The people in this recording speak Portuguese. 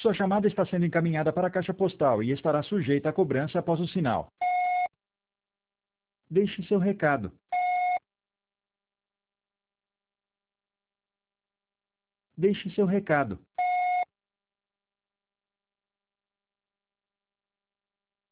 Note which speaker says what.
Speaker 1: Sua chamada está sendo encaminhada para a caixa postal e estará sujeita à cobrança após o sinal. Deixe seu recado. Deixe seu recado.